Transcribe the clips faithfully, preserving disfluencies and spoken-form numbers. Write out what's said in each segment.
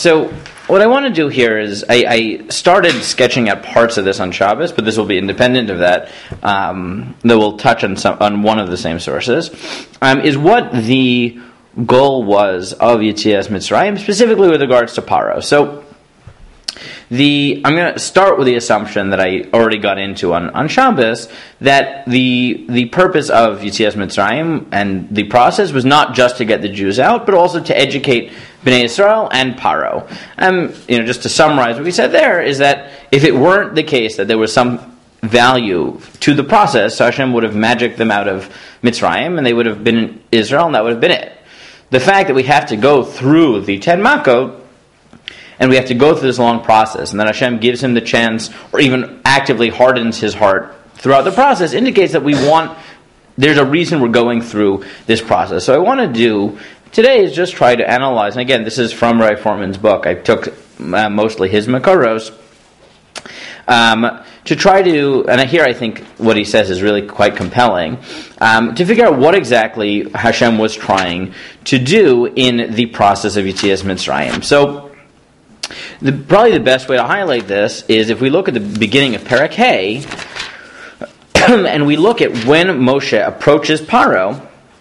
so what I want to do here is I, I started sketching out parts of this on Shabbos, but this will be independent of that. Um, that will touch on some on one of the same sources. Um, is what the goal was of Yetzias Mitzrayim, specifically with regards to Paro. So. The I'm going to start with the assumption that I already got into on, on Shabbos, that the the purpose of Yetzias Mitzrayim and the process was not just to get the Jews out, but also to educate Bnei Yisrael and Paro. Um, you know, just to summarize what we said there is that if it weren't the case that there was some value to the process, Hashem would have magicked them out of Mitzrayim, and they would have been in Israel, and that would have been it. The fact that we have to go through the Ten Makot, and we have to go through this long process, and then Hashem gives him the chance, or even actively hardens his heart throughout the process, indicates that we want, there's a reason we're going through this process. So I want to do, today is just try to analyze, and again, this is from Ray Foreman's book, I took uh, mostly his Makaros, um, to try to, and here I think what he says is really quite compelling, um, to figure out what exactly Hashem was trying to do in the process of Yetzias Mitzrayim. So, The, probably the best way to highlight this is if we look at the beginning of Perek Hay, and we look at when Moshe approaches Paro,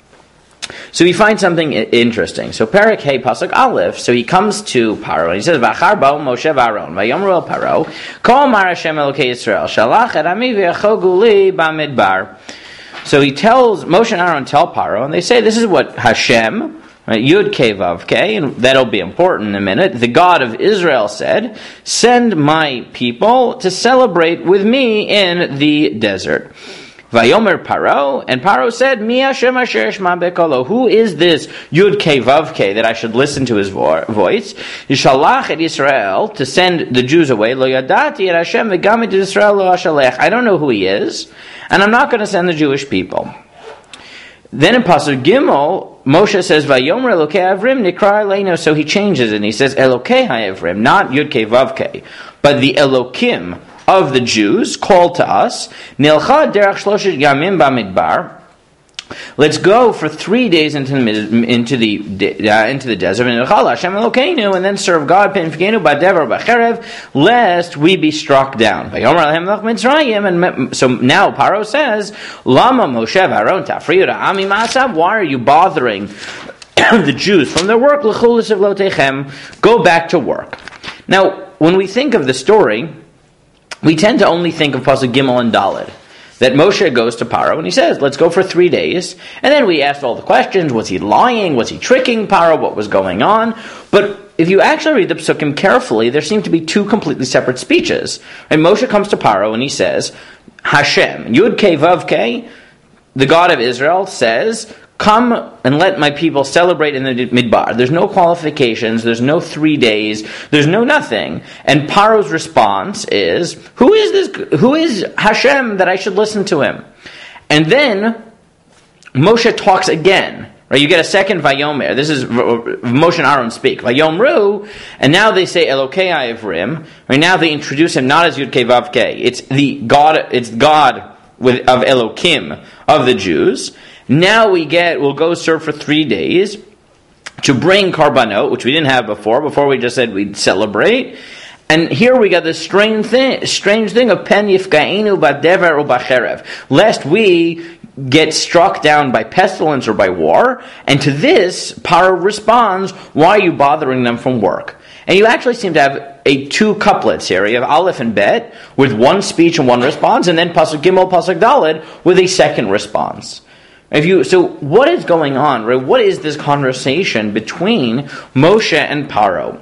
so we find something interesting. So Perek Hay, Pasuk Aleph, so he comes to Paro, and he says, V'achar bo Moshe v'Aaron, v'yomru el Paro, Kol mar Hashem Elokei Yisrael, shalach et ami v'yachogu li b'midbar. So he tells, Moshe and Aaron tell Paro, and they say, this is what Hashem, right, Yud Kei Vav Kei, and that'll be important in a minute. The God of Israel said, send my people to celebrate with me in the desert. Vayomer Paro, and Paro said, Mi Hashem asher eshma bekolo, who is this Yud Kei Vav Kei that I should listen to his vo- voice? Yishalach et Israel, to send the Jews away. Lo yadati et Hashem v'gam et Israel lo ashalech. I don't know who he is, and I'm not going to send the Jewish people. Then in Pasuk Gimel, Moshe says, Vayomer Elokei Avrim nikra Eleinu, so he changes it, and he says, Elokei HaEvrim, not Yud Kei Vav Kei, but the Elokim of the Jews called to us, Nilcha derech shloshet yamim b'midbar, let's go for three days into the into the uh, into the desert, and Hashem Elokeinu, and then serve God, lest we be struck down. And so now Paro says, Lama Moshe v'Aaron tafriyu ha'ami ma'asav, why are you bothering the Jews from their work? Go back to work. Now, when we think of the story, we tend to only think of Pasuk Gimel and Daled. That Moshe goes to Paro and he says, let's go for three days. And then we asked all the questions. Was he lying? Was he tricking Paro? What was going on? But if you actually read the Psukim carefully, there seem to be two completely separate speeches. And Moshe comes to Paro and he says, Hashem, Yud Kei Vav Kei, the God of Israel, says, come and let my people celebrate in the Midbar. There's no qualifications, there's no three days, there's no nothing. And Paro's response is, who is this? Who is Hashem that I should listen to him? And then Moshe talks again. Right? You get a second Vayomer. This is Moshe and Aaron speak. Vayomru, and now they say Elokei Avrim. Right? Now they introduce him not as Yud Kei Vav Kei. It's the God. It's God with of Elokim of the Jews. Now we get, we'll go serve for three days to bring Karbanot, which we didn't have before. Before we just said we'd celebrate. And here we got this strange thing, strange thing of Pen Yifkainu Badever or Bacherev. Lest we get struck down by pestilence or by war. And to this, Paro responds, why are you bothering them from work? And you actually seem to have a two couplets here. You have Aleph and Bet with one speech and one response, and then Pasuk Gimel, Pasuk Daled with a second response. If you, so what is going on, right? What is this conversation between Moshe and Paro?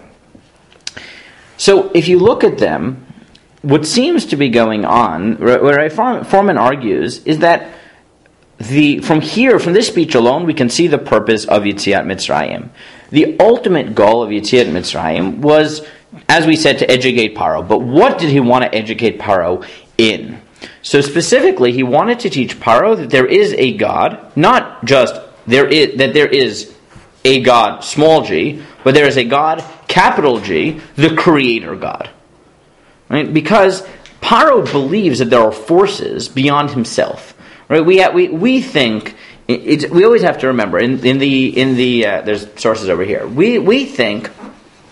So if you look at them, what seems to be going on, where Foreman argues, is that the from here, from this speech alone, we can see the purpose of Yetziat Mitzrayim. The ultimate goal of Yetziat Mitzrayim was, as we said, to educate Paro. But what did he want to educate Paro in? So specifically, he wanted to teach Paro that there is a God, not just there is that there is a God, small g, but there is a God, capital G, the Creator God. Right? Because Paro believes that there are forces beyond himself. Right? We we we think it's, we always have to remember in, in the in the uh, there's sources over here. We we think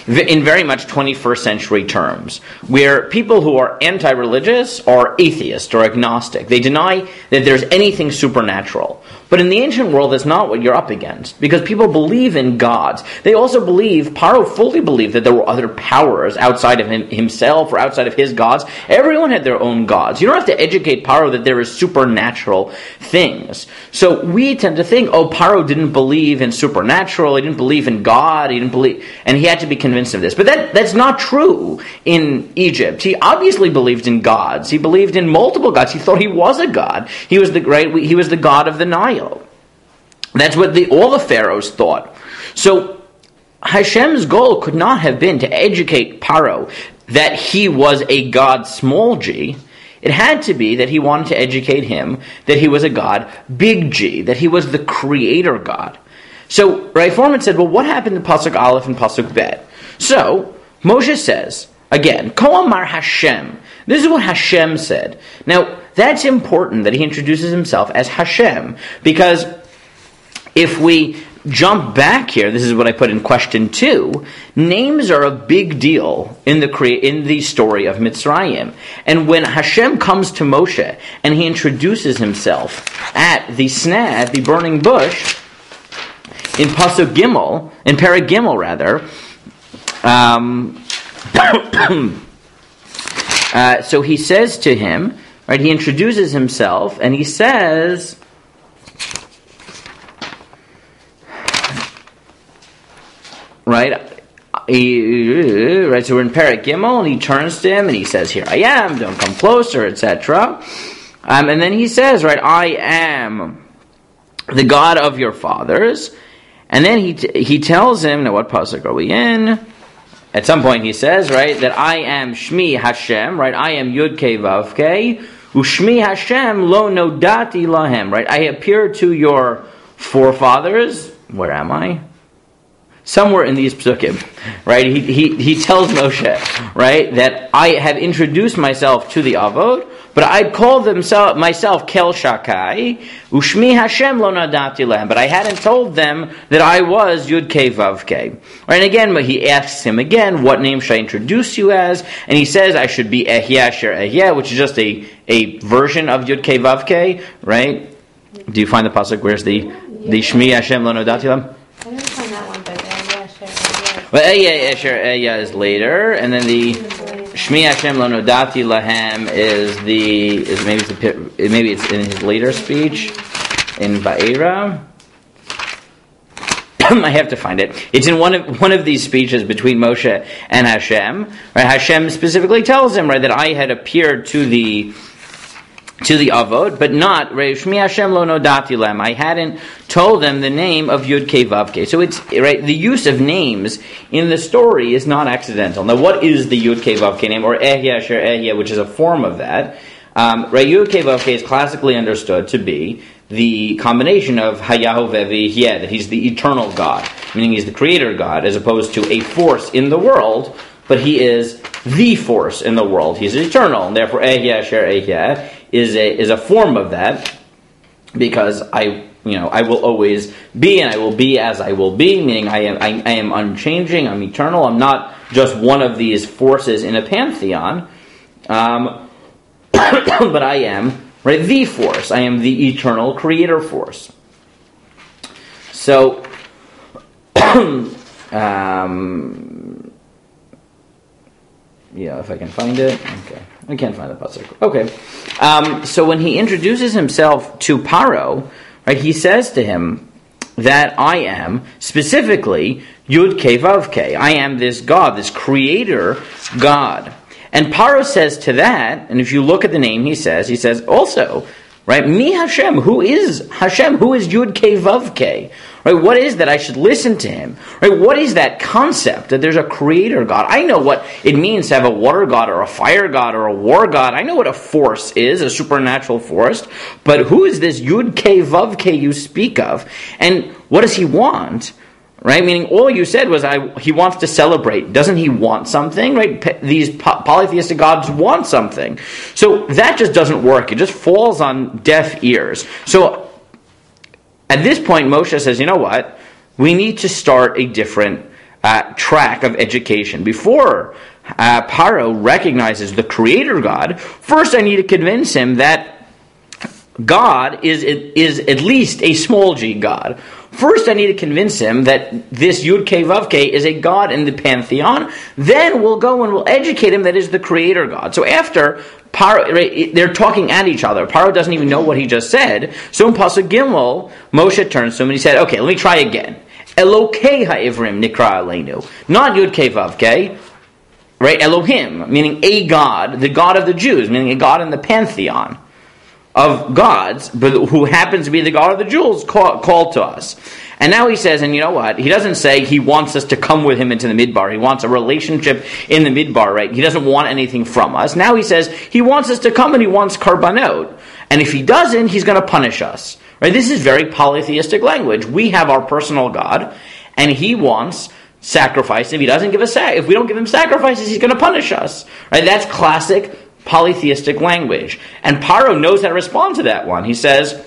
in very much twenty-first century terms, where people who are anti-religious are atheist or agnostic. They deny that there's anything supernatural. But in the ancient world, that's not what you're up against, because people believe in gods. They also believe, Paro fully believed that there were other powers outside of him, himself or outside of his gods. Everyone had their own gods. You don't have to educate Paro that there is supernatural things. So we tend to think, oh, Paro didn't believe in supernatural, he didn't believe in God, he didn't believe, and he had to be convinced of this. But that, that's not true in Egypt. He obviously believed in gods. He believed in multiple gods. He thought he was a god. He was the great, he was the god of the Nile. That's what the, all the pharaohs thought. So Hashem's goal could not have been to educate Paro that he was a god, small g. It had to be that he wanted to educate him that he was a god, big G, that he was the creator God. So Ray Foreman said, well, what happened to Pasuk Aleph and Pasuk Bet? So Moshe says, again, Ko Amar Hashem. This is what Hashem said. Now, that's important that he introduces himself as Hashem, because if we jump back here, this is what I put in question two, names are a big deal in the crea- in the story of Mitzrayim. And when Hashem comes to Moshe and he introduces himself at the sneh, the burning bush, in Pasuk Gimel, in Perek Gimel rather, um, uh, so he says to him, right, he introduces himself and he says, Right, he, right. So we're in Perek Gimel, and he turns to him and he says, "Here I am. Don't come closer," et cetera. Um, and then he says, "Right, I am the God of your fathers." And then he t- he tells him, now what pasuk are we in? At some point he says, right, that I am Shmi Hashem. Right, I am Yud Kei Vav Kei. Ushmi Hashem lo nodati lahem. Right, I appear to your forefathers. Where am I? Somewhere in these psukim, right? He, he he tells Moshe, right, that I have introduced myself to the Avod, but I called them so, myself Kel Shakai, Ushmi Hashem lo nadati lehem, but I hadn't told them that I was Yud Kei Vav Kei. Right, and again, he asks him again, what name should I introduce you as? And he says, I should be Ehyeh Asher Ehyeh, which is just a, a version of Yud Kei Vav Kei, right? Do you find the pasuk? Where's the, the Shmi Hashem lo nadati lehem? I didn't find that one, but Well, Ehyeh Asher Ehyeh is later, and then the Shmi Hashem Lo Nodati Lahem is the is maybe it's the, maybe it's in his later speech in Va'era. I have to find it. It's in one of one of these speeches between Moshe and Hashem. Right? Hashem specifically tells him, right, that I had appeared to the to the Avod, but not Shmi Hashem Lo Nodati Lem. I hadn't told them the name of Yud Kei Vav Kei. So it's right. The use of names in the story is not accidental. Now, what is the Yud Kei Vav Kei name, or Ehyeh Asher Ehyeh, which is a form of that? Um, right, Yud Kei Vav Kei is classically understood to be the combination of Hayahu Ve'Ehyeh, that he's the eternal God, meaning he's the creator God, as opposed to a force in the world, but he is the force in the world. He's eternal, and therefore Ehyeh Asher Ehyeh is a is a form of that, because I you know I will always be, and I will be as I will be, meaning I am I, I am unchanging, I'm eternal, I'm not just one of these forces in a pantheon, um, but I am right the force. I am the eternal creator force. So, um. Yeah, if I can find it. Okay. I can't find the pasuk. Okay. Um, so when he introduces himself to Paro, right, he says to him that I am, specifically, Yud Kei Vav Kei. I am this God, this creator God. And Paro says to that, and if you look at the name he says, he says also, right, Mi Hashem, who is Hashem, who is Yud Kei Vav Kei? Right, what is that I should listen to him? Right, what is that concept that there's a creator God? I know what it means to have a water god or a fire god or a war god. I know what a force is, a supernatural force. But who is this Yud Kei Vav Kei you speak of? And what does he want? Right, meaning all you said was I, he wants to celebrate. Doesn't he want something? Right, P- these po- polytheistic gods want something. So that just doesn't work. It just falls on deaf ears. So at this point, Moshe says, you know what? We need to start a different uh, track of education. Before uh, Paro recognizes the creator God, first I need to convince him that God is, is at least a small g God. First, I need to convince him that this Yud Kei Vav Kei is a God in the pantheon. Then we'll go and we'll educate him that is the creator God. So after Paro, right, they're talking at each other. Paro doesn't even know what he just said. So in Pasuk Gimel, Moshe turns to him and he said, okay, let me try again. Elokei ha'ivrim nikra aleinu. Not Yud Kei Vav Kei, right? Elohim, meaning a God, the God of the Jews, meaning a God in the pantheon of gods, but who happens to be the God of the Jews, call, called to us. And now he says, and you know what? He doesn't say he wants us to come with him into the midbar. He wants a relationship in the midbar, right? He doesn't want anything from us. Now he says he wants us to come and he wants karbanot. And if he doesn't, he's going to punish us. Right? This is very polytheistic language. We have our personal God, and he wants sacrifice. If he doesn't give us, sac- if we don't give him sacrifices, he's going to punish us. Right? That's classic polytheistic language. And Paro knows how to respond to that one. He says,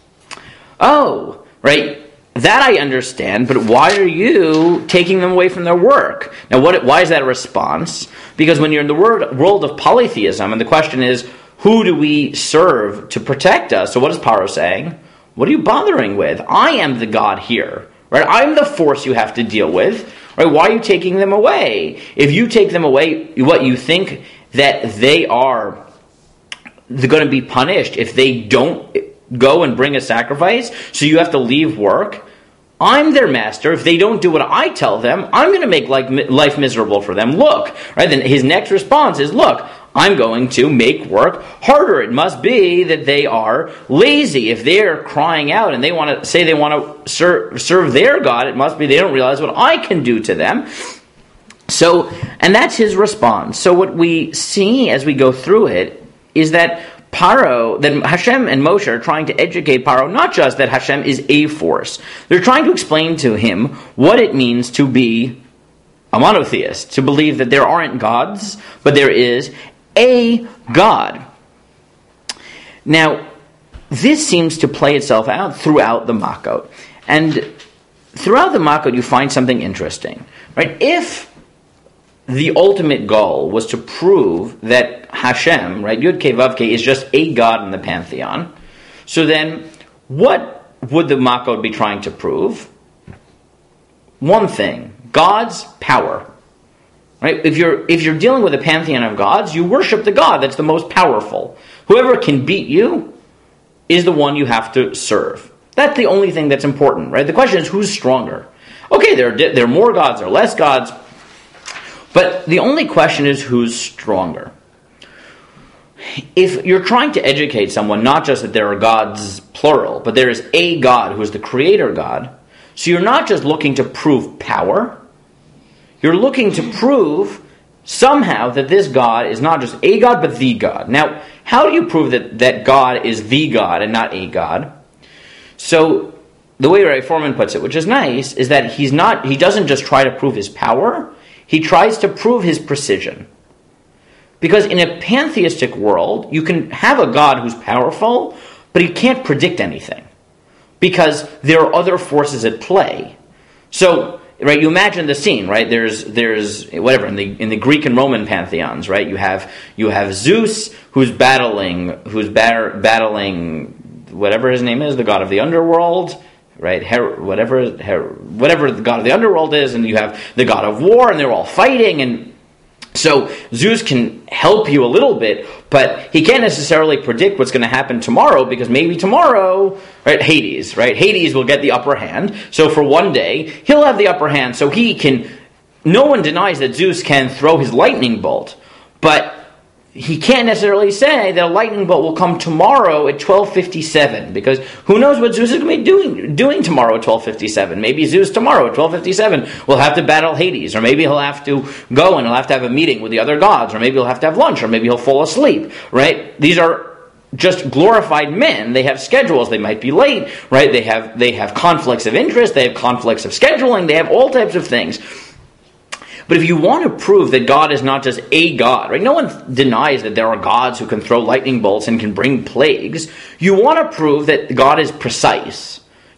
oh, right, that I understand, but why are you taking them away from their work? Now, what? why is that a response? Because when you're in the word, world of polytheism, and the question is, who do we serve to protect us? So what is Paro saying? What are you bothering with? I am the God here. Right? I'm the force you have to deal with. Right? Why are you taking them away? If you take them away, what you think that they are going to be punished if they don't go and bring a sacrifice, so you have to leave work. I'm their master. If they don't do what I tell them, I'm going to make life miserable for them. Look, right? Then his next response is, look, I'm going to make work harder. It must be that they are lazy. If they're crying out and they want to say they want to serve, serve their God, it must be they don't realize what I can do to them. So, and that's his response. So what we see as we go through it is that Paro, that Hashem and Moshe are trying to educate Paro, not just that Hashem is a force. They're trying to explain to him what it means to be a monotheist, to believe that there aren't gods, but there is a God. Now, this seems to play itself out throughout the Makot. And throughout the Makot, you find something interesting. Right? If the ultimate goal was to prove that Hashem, right, Yud Kei Vav Kei, is just a God in the pantheon, so then what would the Makot be trying to prove? One thing, God's power. Right? If you're if you're dealing with a pantheon of gods, you worship the God that's the most powerful. Whoever can beat you is the one you have to serve. That's the only thing that's important, right? The question is, who's stronger? Okay, there are, there are more gods, there are less gods, but the only question is, who's stronger? If you're trying to educate someone, not just that there are gods, plural, but there is a God who is the creator God, so you're not just looking to prove power, you're looking to prove somehow that this God is not just a God, but the God. Now, how do you prove that, that God is the God and not a God? So, the way Ray Foreman puts it, which is nice, is that he's not he doesn't just try to prove his power, he tries to prove his precision. Because in a pantheistic world, you can have a God who's powerful, but he can't predict anything. Because there are other forces at play. So, right, you imagine the scene, right? There's there's whatever in the in the Greek and Roman pantheons, right? You have you have Zeus who's battling who's batter, battling whatever his name is, the god of the underworld, right? Her, whatever her, whatever the god of the underworld is, and you have the god of war, and they're all fighting, and so Zeus can help you a little bit, but he can't necessarily predict what's going to happen tomorrow, because maybe tomorrow, right, Hades, right? Hades will get the upper hand. So for one day, he'll have the upper hand, so he can, no one denies that Zeus can throw his lightning bolt, but he can't necessarily say that a lightning bolt will come tomorrow at twelve fifty-seven, because who knows what Zeus is going to be doing doing tomorrow at twelve fifty-seven. Maybe Zeus tomorrow at twelve fifty-seven will have to battle Hades, or maybe he'll have to go and he'll have to have a meeting with the other gods, or maybe he'll have to have lunch, or maybe he'll fall asleep, right? These are just glorified men. They have schedules. They might be late, right? They have they have conflicts of interest. They have conflicts of scheduling. They have all types of things. But if you want to prove that God is not just a God, right? No one denies that there are gods who can throw lightning bolts and can bring plagues. You want to prove that God is precise.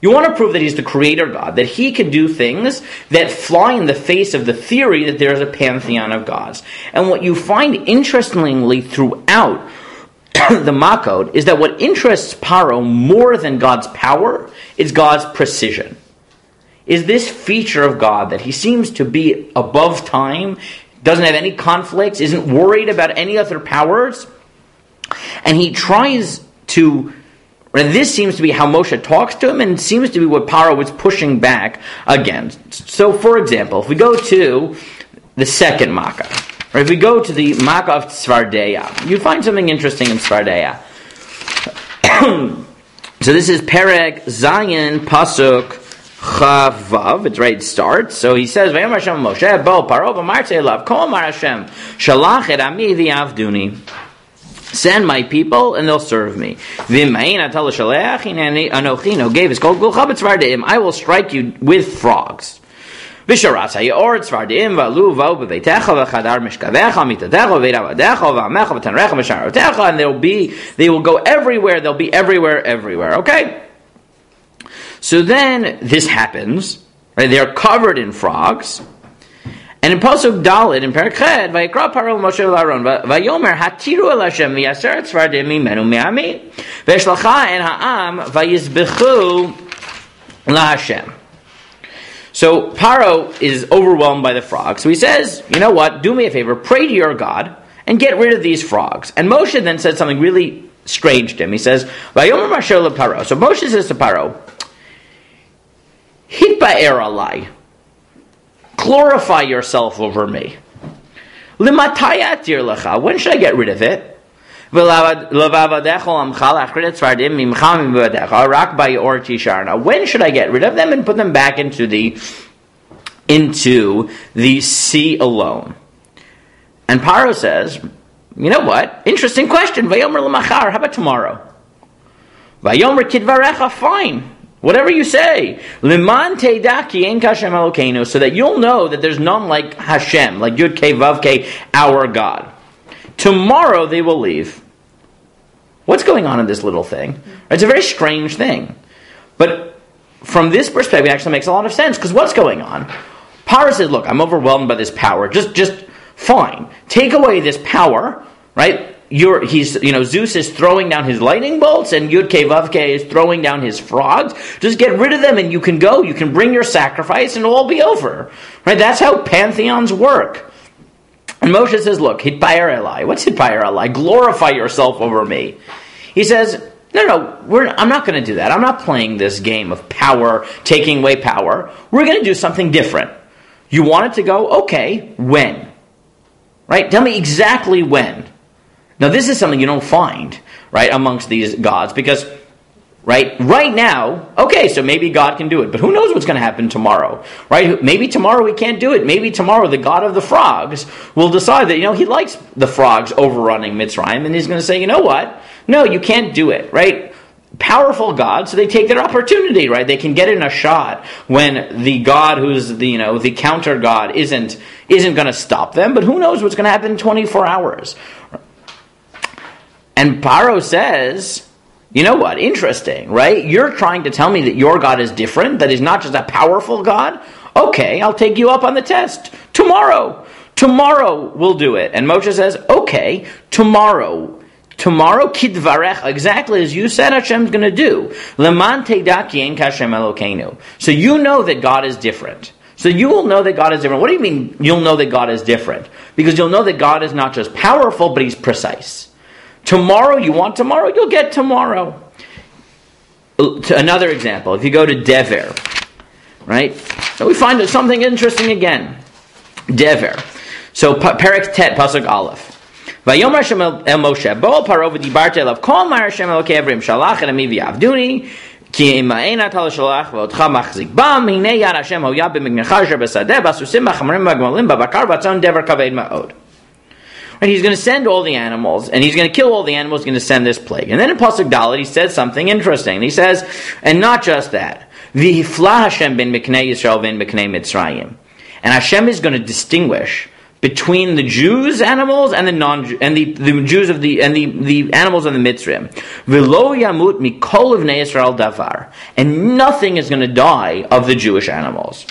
You want to prove that he's the creator God, that he can do things that fly in the face of the theory that there's a pantheon of gods. And what you find interestingly throughout the Makot is that what interests Paro more than God's power is God's precision. Is this feature of God that he seems to be above time, doesn't have any conflicts, isn't worried about any other powers, and he tries to... And this seems to be how Moshe talks to him, and seems to be what Paro is pushing back against. So, for example, if we go to the second Makkah, or if we go to the Makkah of Tzvardeya, you find something interesting in Tzvardeya. So this is Perek Zayin Pasuk Chavav. It's right. It starts. So he says, "Vayom Hashem Moshe Bo Paro v'Martei Elav Kol Amar Hashem Shalach et Ami v'Yavduni." Send my people, and they'll serve me. I will strike you with frogs. And they'll be, they will go everywhere. They'll be everywhere, everywhere. Okay. So then this happens. Right? They are covered in frogs. And in Pasuk Dalet, in Perek Ched, Vayikra Paro Moshe l'Aaron, Vayomer Hatiru el Hashem v'yaser et tzvardim mimenu mi'ami, v'eshlacha en ha'am vayizbechu la'Hashem. So Paro is overwhelmed by the frogs. So he says, you know what, do me a favor, pray to your God, and get rid of these frogs. And Moshe then said something really strange to him. He says, Vayomer Moshe l'Paro. So Moshe says to Paro, Hitba'er alai. Glorify yourself over me. When should I get rid of it? When should I get rid of them and put them back into the into the sea alone? And Paro says, you know what? Interesting question. How about tomorrow? Fine. Whatever you say, liman teidaki ein kashem Elokeinu, so that you'll know that there's none like Hashem, like Yud Kei Vav Kei, our God. Tomorrow they will leave. What's going on in this little thing? It's a very strange thing, but from this perspective, it actually makes a lot of sense. Because what's going on? Paro says, "Look, I'm overwhelmed by this power. Just, just fine. Take away this power, right?" You're, he's, you know, Zeus is throwing down his lightning bolts, and Yud Kei Vav Kei is throwing down his frogs. Just get rid of them, and you can go. You can bring your sacrifice, and it'll all be over. Right? That's how pantheons work. And Moshe says, "Look, Hitba'er elai. What's Hitba'er elai? Glorify yourself over me." He says, "No, no, we're, I'm not going to do that. I'm not playing this game of power, taking away power. We're going to do something different. You want it to go? Okay. When? Right? Tell me exactly when." Now, this is something you don't find, right, amongst these gods, because, right, right now, okay, so maybe God can do it, but who knows what's going to happen tomorrow, right? Maybe tomorrow he can't do it. Maybe tomorrow the God of the frogs will decide that, you know, he likes the frogs overrunning Mitzrayim, and he's going to say, you know what? No, you can't do it, right? Powerful God, so they take their opportunity, right? They can get in a shot when the God who's the, you know, the counter God isn't, isn't going to stop them, but who knows what's going to happen in twenty-four hours. And Paro says, you know what, interesting, right? You're trying to tell me that your God is different, that he's not just a powerful God? Okay, I'll take you up on the test. Tomorrow. Tomorrow we'll do it. And Moshe says, okay, tomorrow. Tomorrow, kidvarech, exactly as you said Hashem's going to do. Leman teidaki ein kashem Elokeinu. So you know that God is different. So you will know that God is different. What do you mean you'll know that God is different? Because you'll know that God is not just powerful, but he's precise. Tomorrow, you want tomorrow, you'll get tomorrow. Another example, if you go to Dever, right? So we find something interesting again. Dever. So, Perek Tet, Pasuk Aleph. Vayomer Hashem el Moshe, Bo Paro v'dibarte elav, Kol mar Hashem Elokei Avrim, Shalach et ami v'yavduni, Ki ima'en ata l'shalach v'otcha machzik bam, Hinei yad Hashem hoya b'mignecha asher b'sadeh, b'asusim b'chamarim b'gmalim, b'bakar b'atzon Dever kaved ma'od. And he's going to send all the animals, and he's going to kill all the animals, he's going to send this plague. And then in Pasuk Dalet, he says something interesting. He says, and not just that, V'hifla Hashem ben Miknei Yisrael ben Miknei Mitzrayim. And Hashem is going to distinguish between the Jews' animals and the non and the, the Jews of the and the, the animals of the Mitzrayim. V'lo yamut mikol ivnei Yisrael davar, and nothing is going to die of the Jewish animals.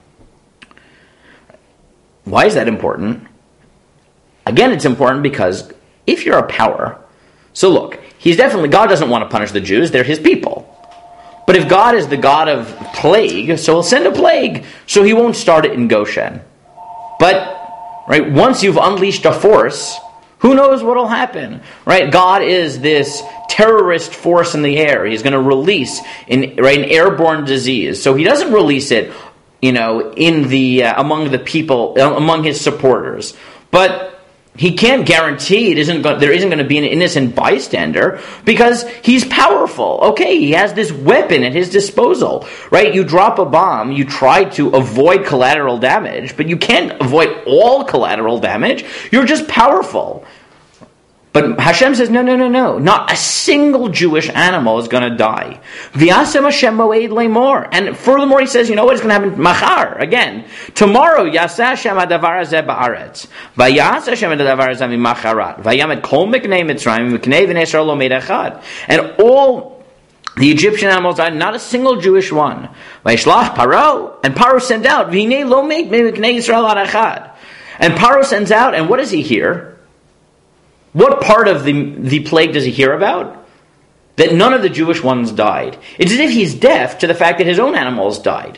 Why is that important? Again, it's important because if you're a power, so look, he's definitely God doesn't want to punish the Jews; they're His people. But if God is the God of plague, so He'll send a plague, so He won't start it in Goshen. But right, once you've unleashed a force, who knows what will happen? Right, God is this terrorist force in the air. He's going to release in right an airborne disease. So He doesn't release it, you know, in the uh, among the people, uh, among His supporters, but He can't guarantee it isn't go- there isn't going to be an innocent bystander because He's powerful. Okay, He has this weapon at His disposal, right? You drop a bomb, you try to avoid collateral damage, but you can't avoid all collateral damage. You're just powerful. But Hashem says, no, no, no, no. Not a single Jewish animal is going to die. V'yasem Hashem moed le'mor. And furthermore, He says, you know what is going to happen? Machar, again. Tomorrow, yaseh Hashem hadavar hazeh ba'aretz. V'yaseh Hashem hadavar hazeh mimacharat. V'yamed kol miknei Mitzrayim v'knei v'nei Yisrael lo meid echad. And all the Egyptian animals died, not a single Jewish one. V'yishlach Paro. And Paro sent out. V'hinei lo meid miknei Yisrael ad echad. And Paro sends out, and what does he hear? What part of the, the plague does he hear about? That none of the Jewish ones died. It's as if he's deaf to the fact that his own animals died.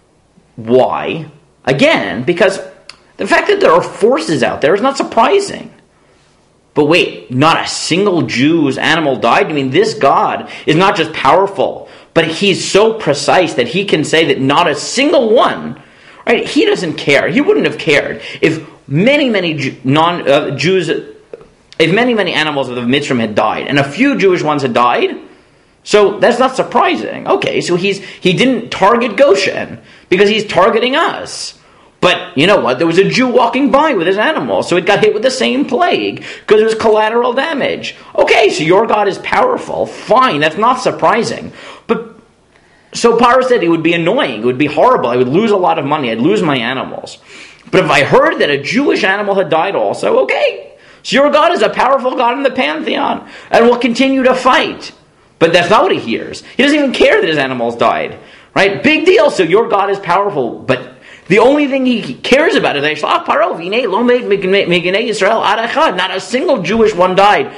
Why? Again, because the fact that there are forces out there is not surprising. But wait, not a single Jew's animal died? I mean, this God is not just powerful, but He's so precise that He can say that not a single one, right? He doesn't care. He wouldn't have cared if many, many non uh, Jews... If many, many animals of the Mitzrayim had died, and a few Jewish ones had died, so that's not surprising. Okay, so he's he didn't target Goshen, because He's targeting us. But, you know what, there was a Jew walking by with his animal, so it got hit with the same plague, because it was collateral damage. Okay, so your God is powerful, fine, that's not surprising. But, so Paro said it would be annoying, it would be horrible, I would lose a lot of money, I'd lose my animals. But if I heard that a Jewish animal had died also, okay. So your God is a powerful God in the pantheon and will continue to fight. But that's not what he hears. He doesn't even care that his animals died. Right? Big deal. So your God is powerful. But the only thing he cares about is Yishlach Paro v'hinei lo meid mignei Yisrael ad echad. Not a single Jewish one died.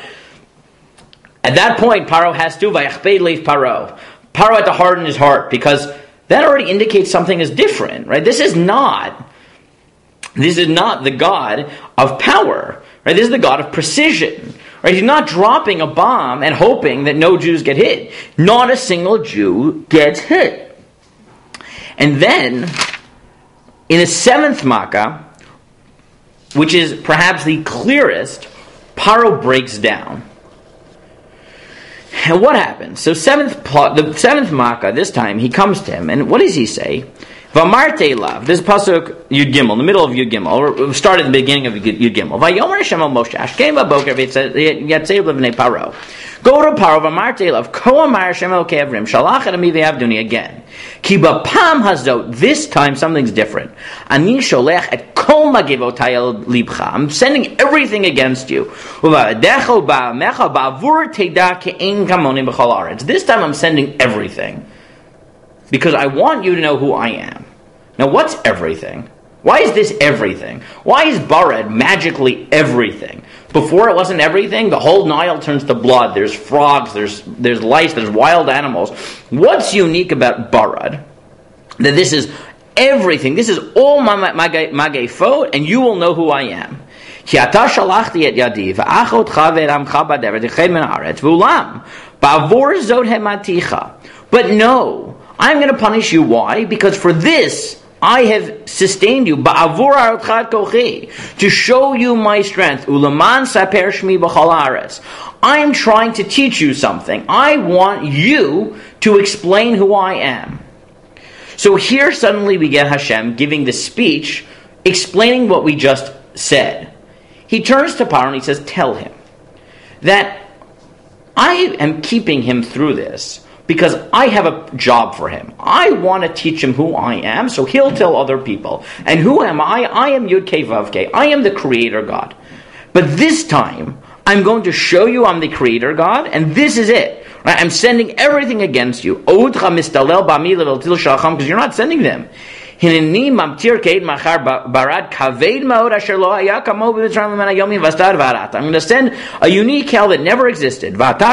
At that point, Paro has to vayachpei leif Paro. Paro had to harden his heart because that already indicates something is different. Right? This is not. This is not the God of power. Right? This is the God of precision. Right? He's not dropping a bomb and hoping that no Jews get hit. Not a single Jew gets hit. And then, in the seventh Makkah, which is perhaps the clearest, Paro breaks down. And what happens? So seventh, the seventh Makkah, this time, he comes to him, and what does he say? V'amarte lav. This is pasuk Yud Gimel, in the middle of Yud Gimel, or start at the beginning of Yud Gimel. Vayomer Hashem el Moshe, Ashkem v'boker v'yatzei l'vnei Paro. Go to Paro, v'amarte lav, ko amar Hashem el kevrim, shalach et ami v'yavduni again. Ki b'pam hazot, this time something's different. Ani sholech et kol magevotay el libcha. I'm sending everything against you. U'va'adecho ba'amecha ba'avur teda ke'en kamoni b'chol haaretz. This time I'm sending everything. Because I want you to know who I am. Now, what's everything? Why is this everything? Why is Barad magically everything? Before it wasn't everything. The whole Nile turns to blood. There's frogs, there's there's lice, there's wild animals. What's unique about Barad? That this is everything. This is all my magefot, and you will know who I am. Ki ata shalachti et yadi v'achotcha ve'ramcha b'dever t'ched min haaretz v'ulam ba'avor zot hematicha. But no, I'm going to punish you. Why? Because for this I have sustained you, ba'avur arotchat kochi, to show you my strength. Ulaman saper shmi b'chol haaretz. I'm trying to teach you something. I want you to explain who I am. So here suddenly we get Hashem giving the speech, explaining what we just said. He turns to Paro and he says, tell him that I am keeping him through this, because I have a job for him. I want to teach him who I am, so he'll tell other people. And who am I? I am Yud Kei Vav Kei. I am the Creator God. But this time, I'm going to show you I'm the Creator God, and this is it. Right? I'm sending everything against you. Because you're not sending them. I'm going to send a unique hell that never existed.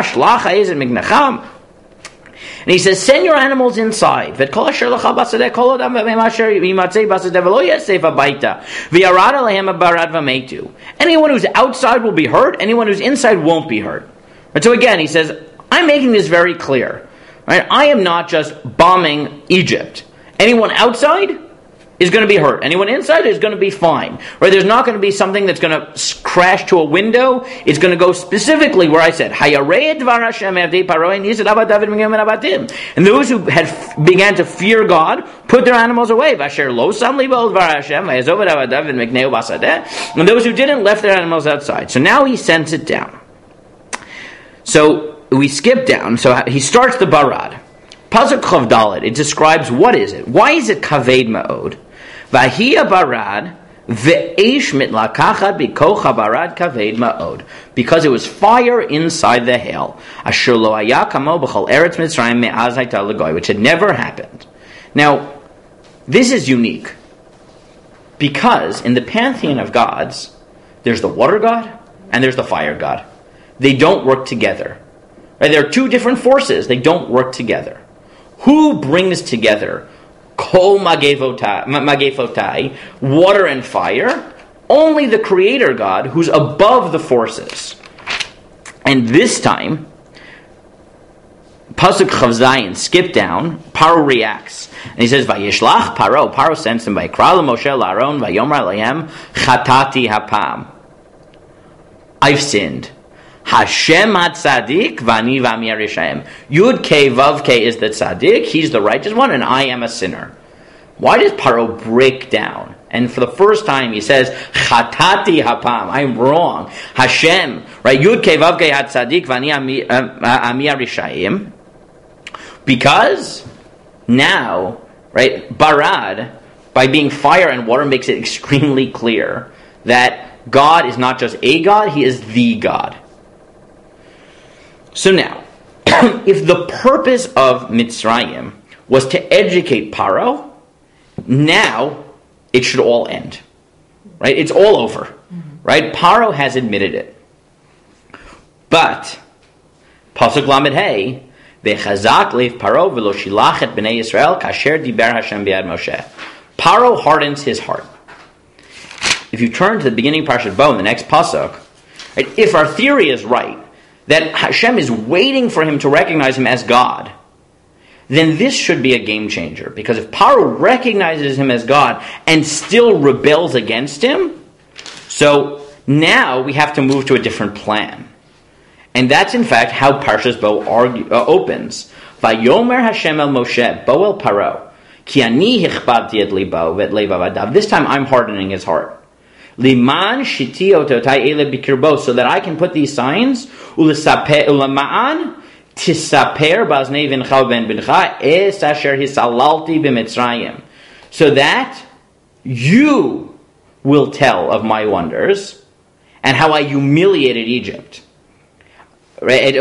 And he says, send your animals inside. Anyone who's outside will be hurt. Anyone who's inside won't be hurt. And so again, he says, I'm making this very clear. Right? I am not just bombing Egypt. Anyone outside is going to be hurt. Anyone inside is going to be fine. Right? There's not going to be something that's going to crash to a window. It's going to go specifically where I said, and those who had began to fear God put their animals away. And those who didn't left their animals outside. So now he sends it down. So we skip down. So he starts the barad. Pasuk Chav Dalet, it describes what is it. Why is it kaved ma'od? Vahia barad ve'esh mitlakachat bikoch habarad kaved ma'od. Because it was fire inside the hail. Asher lo haya kamo b'chol eretz Mitzrayim me'az hayta l'goy, which had never happened. Now, this is unique. Because in the pantheon of gods, there's the water god and there's the fire god. They don't work together. Right? There are two different forces. They don't work together. Who brings together kol magefotai, water and fire? Only the Creator God, who's above the forces. And this time, Pasuk Chav Zayin, skip down, Paro reacts. And he says, Vayishlach Paro, Paro sends him by Kral Moshe La'aron, Vayomar Lehem, Chatati Hapam. I've sinned. Hashem HaTzadik v'ani v'ami HaRishaim. Yud Kei Vav Kei is the Tzadik, he's the righteous one, and I am a sinner. Why does Paro break down? And for the first time he says, Chatati Hapam, I'm wrong. Hashem, right? Yud Kei Vav Kei HaTzadik v'ani v'ami HaRishaim. Because now, right, Barad, by being fire and water, makes it extremely clear that God is not just a God, he is the God. So now, if the purpose of Mitzrayim was to educate Paro, now it should all end. Right? It's all over. Mm-hmm. Right? Paro has admitted it. But, Pasuk Lamed Hey, V'chazak leif Paro v'lo shilach et b'nei Yisrael kasher diber Hashem b'yad Moshe. Paro hardens his heart. If you turn to the beginning of Parashat Bo in the next Pasuk, right, if our theory is right, that Hashem is waiting for him to recognize him as God, then this should be a game changer. Because if Paro recognizes him as God and still rebels against him, so now we have to move to a different plan. And that's in fact how Parshas Bo argue, uh, opens. Vayomer Hashem el Moshe, Bo el Paro, ki ani hichbadti et libo v'et levav adav. This time I'm hardening his heart. Liman shiti ototai ele bikirbo, so that I can put these signs, ulesaper ulama'an tisaper baznei vincha ben bincha es asher hisalalti b'mitzrayim, so that you will tell of my wonders and how I humiliated Egypt. And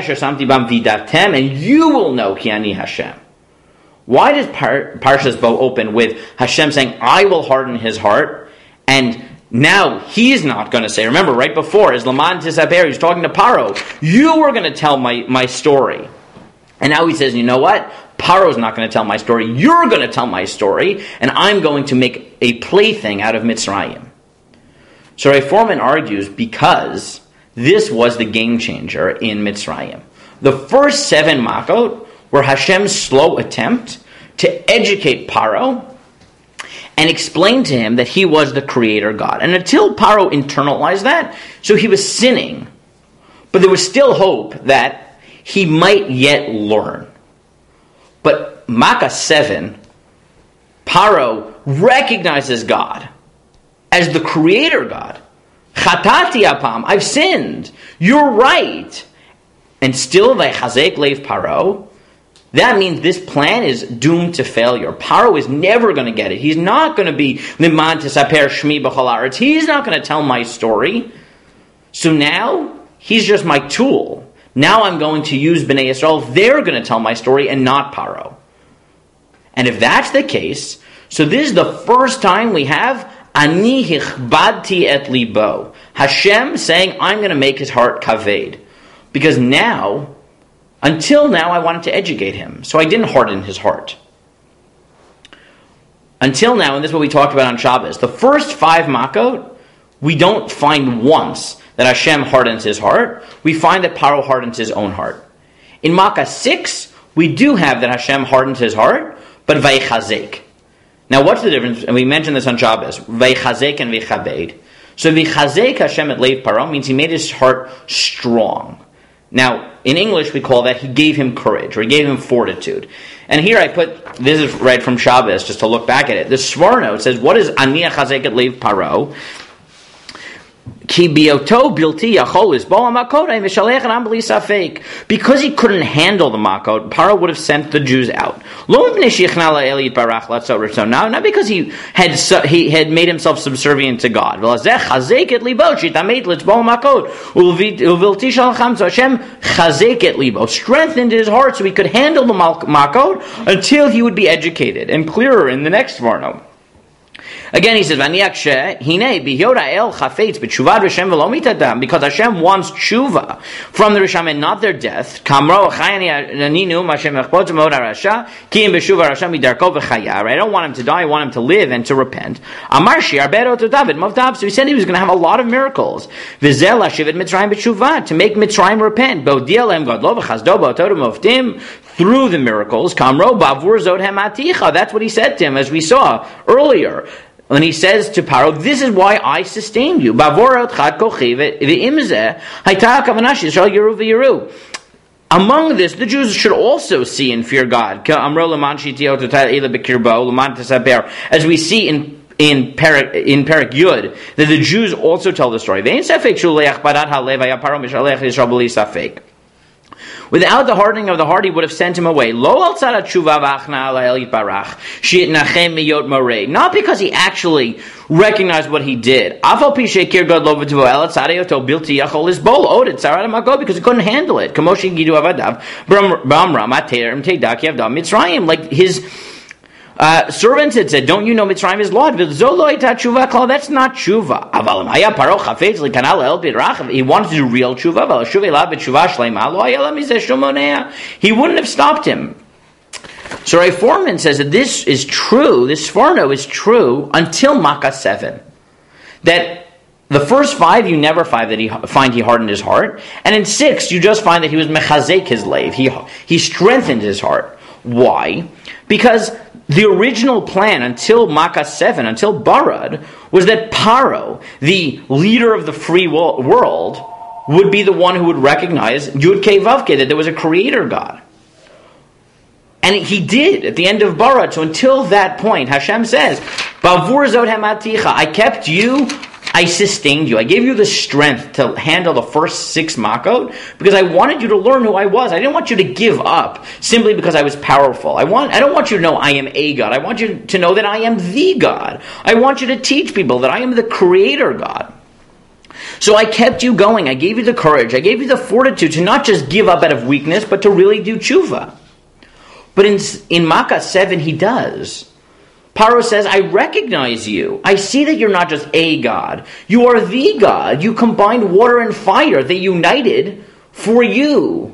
you will know ki ani Hashem. Why does Par- Parshas Bo open with Hashem saying, I will harden his heart, and now he's not going to say, remember, right before, is Laman Tisaper, he's talking to Paro, you were going to tell my, my story. And now he says, you know what? Paro's not going to tell my story, you're going to tell my story, and I'm going to make a plaything out of Mitzrayim. So Ray Foreman argues because this was the game changer in Mitzrayim. The first seven Makot were Hashem's slow attempt to educate Paro and explain to him that he was the Creator God. And until Paro internalized that, so he was sinning. But there was still hope that he might yet learn. But Makkah seven, Paro recognizes God as the Creator God. Chatati apam, I've sinned. You're right. And still, vaychazek leiv Paro, that means this plan is doomed to failure. Paro is never going to get it. He's not going to be Liman Tisaper Shmi B'chol Haaretz. He's not going to tell my story. So now, he's just my tool. Now I'm going to use Bnei Yisrael. They're going to tell my story and not Paro. And if that's the case, so this is the first time we have Ani hichbadti et libo. Hashem saying, I'm going to make his heart kaved. Because now, until now, I wanted to educate him. So I didn't harden his heart. Until now, and this is what we talked about on Shabbos, the first five makot, we don't find once that Hashem hardens his heart. We find that Paro hardens his own heart. In Makkah six, we do have that Hashem hardens his heart, but vaychazek. Now what's the difference? And we mentioned this on Shabbos. Vaychazek and vaychabed. So vaychazek Hashem et leiv Paro means he made his heart strong. Now, in English we call that he gave him courage, or he gave him fortitude. And here I put, this is right from Shabbos, just to look back at it. The Svar note says, what is Ani chazek et leiv Paro? Because he couldn't handle the makot, Paro would have sent the Jews out. Not because he had he had made himself subservient to God. So Hashem strengthened his heart so he could handle the makot until he would be educated. And clearer in the next varno. Again, he says, because Hashem wants tshuva from the Risham and not their death. I don't want him to die, I want him to live and to repent. So he said he was going to have a lot of miracles. To make Mitzrayim repent. Through the miracles. That's what he said to him, as we saw earlier. When he says to Paro, this is why I sustained you. Among this, the Jews should also see and fear God. As we see in in Perek, in Perek Yud, that the Jews also tell the story. Without the hardening of the heart, he would have sent him away. Not because he actually recognized what he did. Because he couldn't handle it. Like his Uh, servants had said, don't you know Mitzrayim is Lord? That's not tshuva. He wanted to do real tshuva. He wouldn't have stopped him. So Ray Foreman says that this is true, this Sforno is true until Makkah seven. That the first five, you never find that he find he hardened his heart. And in six, you just find that he was mechazek his leiv. He, he strengthened his heart. Why? Because the original plan until Makkah seven, until Barad, was that Paro, the leader of the free world, would be the one who would recognize Yud Kei Vav Kei, that there was a creator God. And he did at the end of Barad. So until that point, Hashem says, Bavur Zot Hamaticha, I kept you, I sustained you. I gave you the strength to handle the first six makot because I wanted you to learn who I was. I didn't want you to give up simply because I was powerful. I want I don't want you to know I am a God. I want you to know that I am the God. I want you to teach people that I am the creator God. So I kept you going. I gave you the courage. I gave you the fortitude to not just give up out of weakness, but to really do tshuva. But in, in Makkah seven, he does. Paro says, I recognize you. I see that you're not just a God. You are the God. You combined water and fire. They united for you.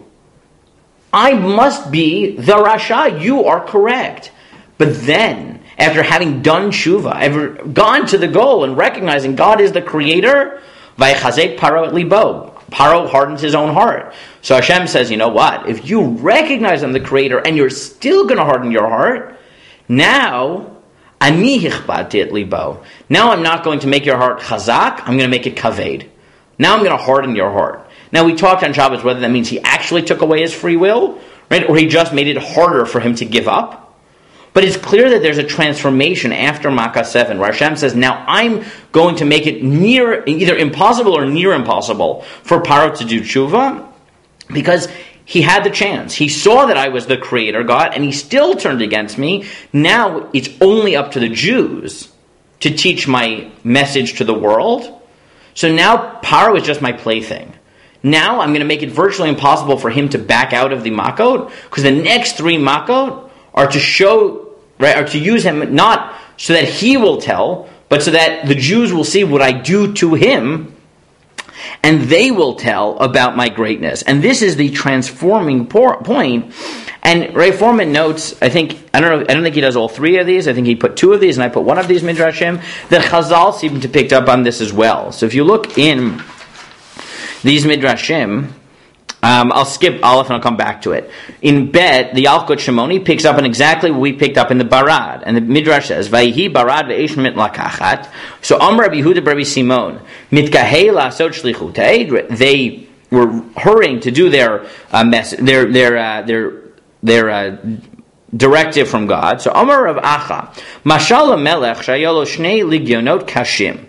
I must be the Rasha. You are correct. But then, after having done tshuva, ever gone to the goal and recognizing God is the creator, Vaychazek Paro et libo. Paro hardens his own heart. So Hashem says, you know what? If you recognize I'm the creator and you're still going to harden your heart, now Ani hichbadti et libo. Now I'm not going to make your heart chazak, I'm going to make it kaved. Now I'm going to harden your heart. Now we talked on Shabbos whether that means he actually took away his free will, right, or he just made it harder for him to give up. But it's clear that there's a transformation after Makkah seven, where Hashem says, now I'm going to make it near, either impossible or near impossible for Paro to do tshuva, because He had the chance. He saw that I was the creator God, and he still turned against me. Now it's only up to the Jews to teach my message to the world. So now Paro is just my plaything. Now I'm going to make it virtually impossible for him to back out of the Makot, because the next three Makot are to show, right, are to use him not so that he will tell, but so that the Jews will see what I do to him, and they will tell about my greatness. And this is the transforming por- point. And Ray Foreman notes, I think, I don't know, I don't think he does all three of these. I think he put two of these, and I put one of these Midrashim. The Chazal seem to pick up on this as well. So if you look in these Midrashim, um, I'll skip Aleph and I'll come back to it. In Bet, the Yalkut Shimoni picks up on exactly what we picked up in the Barad. And the Midrash says, Vayhi Barad ve'esh mit lakachat. So Amr Rabbi Yehuda Rabbi Simon, mitkahei la'asot shlichutei. They were hurrying to do their uh, mess, their their uh, their their uh, directive from God. So Amr Rav Acha, Mashal Melech shayalo shnei ligionot kashim.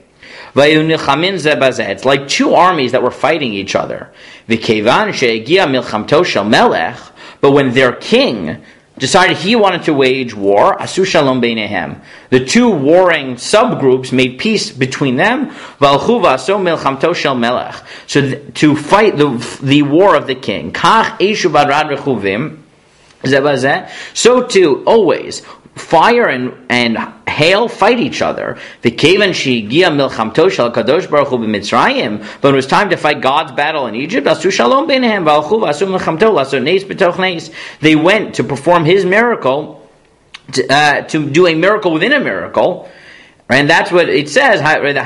It's like two armies that were fighting each other. But when their king decided he wanted to wage war, asu shalom beinehem, the two warring subgroups made peace between them. So th- to fight the the war of the king. So too, always, fire and, and hail fight each other. But when it was time to fight God's battle in Egypt, they went to perform his miracle, to, uh, to do a miracle within a miracle. And that's what it says.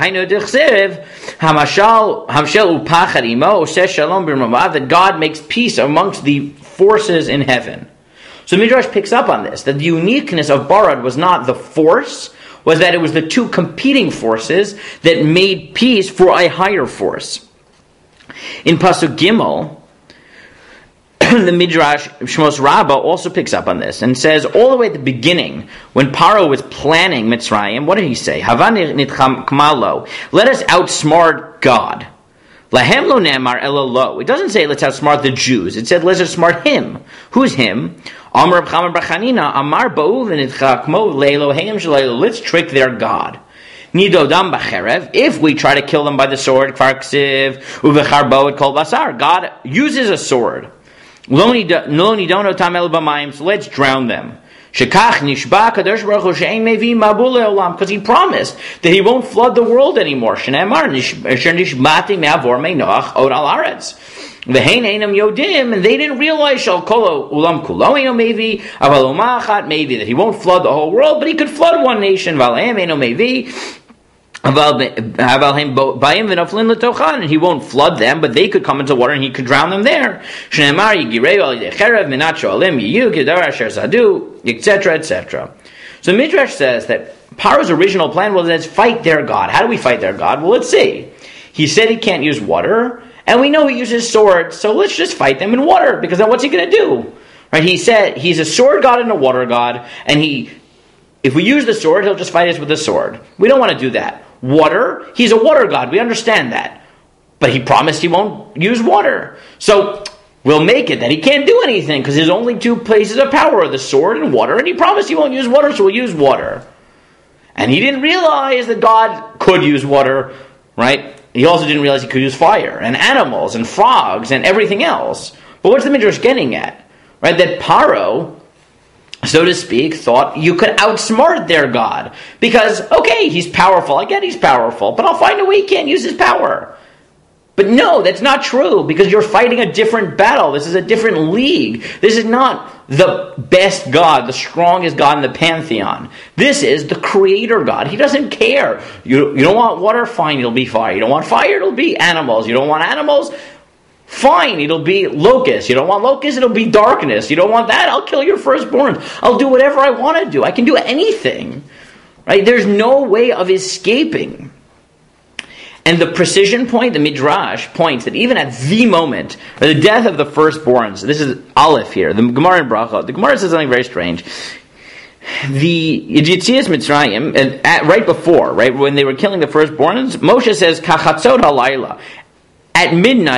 That God makes peace amongst the forces in heaven. So Midrash picks up on this, that the uniqueness of Barad was not the force, was that it was the two competing forces that made peace for a higher force. In Pasuk Gimel, the Midrash Shmos Rabbah also picks up on this and says all the way at the beginning, when Paro was planning Mitzrayim, what did he say? Hava nitchamalo, let us outsmart God. Lahem lo ne'amar elo lo. It doesn't say let's outsmart the Jews. It said let's outsmart him. Who's him? Amar B'chamer B'chanina Amar ba'u v'nitchakmo le'eloheim shelo. Let's trick their God. Nidodam b'cherev. If we try to kill them by the sword, kfar ksiv uvecharbo et kol basar. God uses a sword. Lo nidono tam el b'mayim. So let's drown them. Shekach nishba kadosh baruch hu she'ein mevi mabul le'olam, because he promised that he won't flood the world anymore. Shneimar asher nishbati me'avor me'noach od al aretz. V'hein einam yodim, and they didn't realize shal kol ulam kulo eino mevi aval umachat mevi, that he won't flood the whole world, but he could flood one nation. V'aleim eino mevi. And he won't flood them, but they could come into water and he could drown them there. Etc, et cetera. So Midrash says that Paro's original plan was, let's fight their God. How do we fight their God? Well, let's see. He said he can't use water, and we know he uses swords, so let's just fight them in water, because then what's he going to do? Right? He said he's a sword god and a water god, and he, if we use the sword, he'll just fight us with the sword. We don't want to do that. Water, he's a water god, we understand that. But he promised he won't use water. So we'll make it that he can't do anything, because his only two places of power are the sword and water, and he promised he won't use water, so we'll use water. And he didn't realize that God could use water, right? He also didn't realize he could use fire, and animals, and frogs, and everything else. But what's the Midrash getting at? Right, that Paro, so to speak, thought you could outsmart their God. Because, okay, he's powerful. I get he's powerful, but I'll find a way he can't use his power. But no, that's not true, because you're fighting a different battle. This is a different league. This is not the best God, the strongest God in the pantheon. This is the creator God. He doesn't care. You, you don't want water? Fine, it'll be fire. You don't want fire? It'll be animals. You don't want animals? Fine, it'll be locusts. You don't want locusts? It'll be darkness. You don't want that? I'll kill your firstborn. I'll do whatever I want to do. I can do anything. Right? There's no way of escaping. And the precision point, the Midrash points that even at the moment, or the death of the firstborns, this is Aleph here, the Gemara in Bracha, the Gemara says something very strange. The Yetzias Mitzrayim, and at, right before, right, when they were killing the firstborns, Moshe says, Kachatzot halayla. At midnight,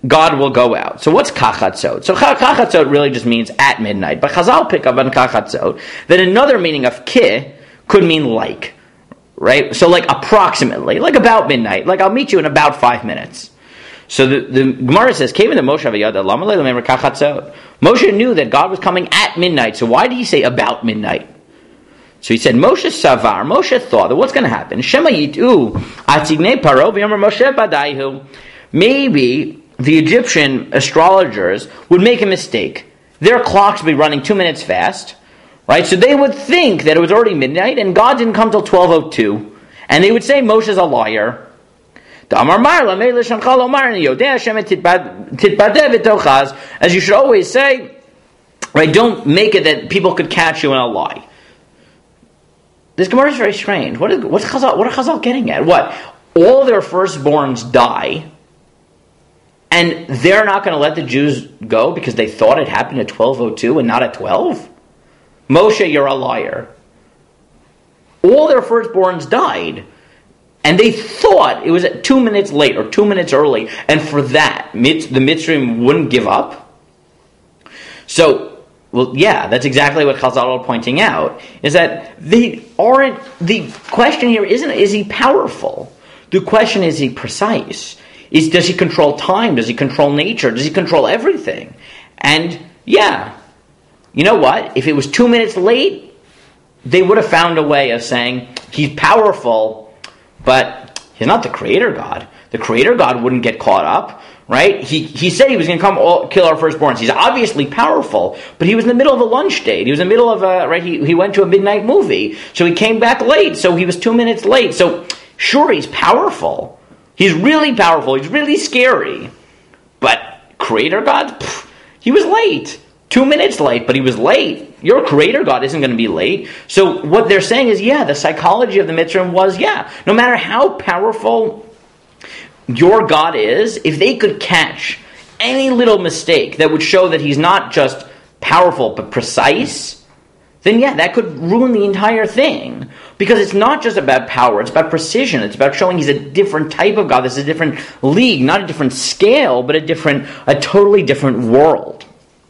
God will go out. So what's kachatzot? So kachatzot really just means at midnight. But Chazal pick up on kachatzot that another meaning of ki could mean like. Right? So like approximately, like about midnight. Like I'll meet you in about five minutes. So the, the Gemara says, Kevin the Moshe Aviyada, kachatzot. Moshe knew that God was coming at midnight. So why did he say about midnight? So he said, Moshe Savar, Moshe thought that what's going to happen? Shema yitu atigne paro v'yomer Moshe badaihu. Maybe the Egyptian astrologers would make a mistake. Their clocks would be running two minutes fast, right? So they would think that it was already midnight and God didn't come till twelve oh two. And they would say Moshe's a liar. As you should always say, right? Don't make it that people could catch you in a lie. This Gemara is very strange. What, is, what's Chazal, what are Chazal getting at? What? All their firstborns die, and they're not going to let the Jews go because they thought it happened at twelve oh two and not at twelve? Moshe, you're a liar. All their firstborns died, and they thought it was at two minutes late or two minutes early, and for that, the Mitzrayim wouldn't give up? So, well, yeah, that's exactly what Chazal are pointing out, is that they aren't, the question here isn't, is he powerful? The question is, is he precise? Is, does he control time? Does he control nature? Does he control everything? And, yeah, you know what? If it was two minutes late, they would have found a way of saying, he's powerful, but he's not the creator God. The creator God wouldn't get caught up. Right? He he said he was going to come all, kill our firstborns. He's obviously powerful, but he was in the middle of a lunch date. He was in the middle of a, right, he, he went to a midnight movie. So he came back late, so he was two minutes late. So, sure, he's powerful. He's really powerful. He's really scary. But creator God? Pff, he was late. Two minutes late, but he was late. Your creator God isn't going to be late. So what they're saying is, yeah, the psychology of the Mitzrayim was, yeah, no matter how powerful your God is, if they could catch any little mistake that would show that he's not just powerful but precise, then yeah, that could ruin the entire thing. Because it's not just about power, it's about precision. It's about showing he's a different type of God. This is a different league, not a different scale, but a different, a totally different world.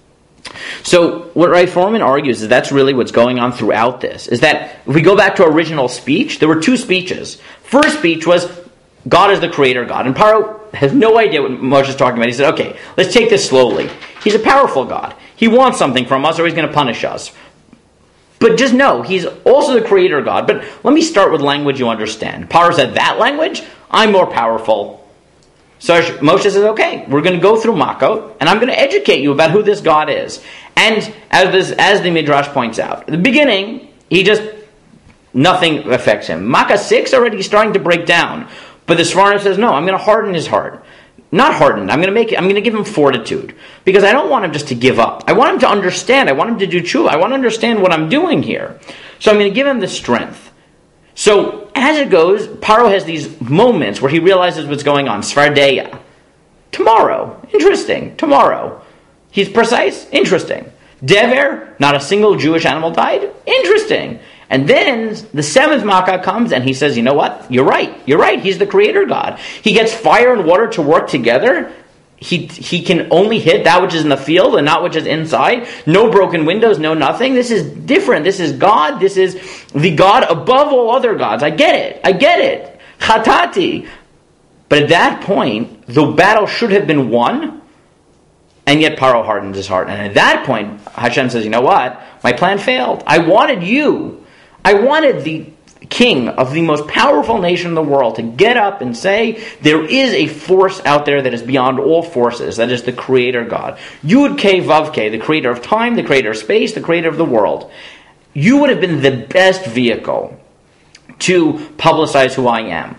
So what Ray Foreman argues is that's really what's going on throughout this, is that if we go back to original speech, there were two speeches. First speech was, God is the creator God. And Paro has no idea what Moshe is talking about. He said, okay, let's take this slowly. He's a powerful God. He wants something from us or he's going to punish us. But just know, he's also the creator God. But let me start with language you understand. Paro said, that language? I'm more powerful. So Moshe says, okay, we're going to go through Makot, and I'm going to educate you about who this God is. And as, this, as the Midrash points out, at the beginning, he just, nothing affects him. Makkah six already starting to break down. But the Sforno says, no, I'm going to harden his heart. Not hardened. I'm going to make it, I'm going to give him fortitude. Because I don't want him just to give up. I want him to understand. I want him to do tshuva. I want to understand what I'm doing here. So I'm going to give him the strength. So as it goes, Paro has these moments where he realizes what's going on. Svardeya. Tomorrow. Interesting. Tomorrow. He's precise. Interesting. Dever. Not a single Jewish animal died. Interesting. And then the seventh Makkah comes and he says, you know what? You're right. You're right. He's the creator God. He gets fire and water to work together. He he can only hit that which is in the field and not which is inside. No broken windows, no nothing. This is different. This is God. This is the God above all other gods. I get it. I get it. Chatati. But at that point, the battle should have been won. And yet Paro hardened his heart. And at that point, Hashem says, you know what? My plan failed. I wanted you. I wanted the king of the most powerful nation in the world to get up and say, there is a force out there that is beyond all forces. That is the creator God. Yud Ke Vav Ke, the creator of time, the creator of space, the creator of the world. You would have been the best vehicle to publicize who I am.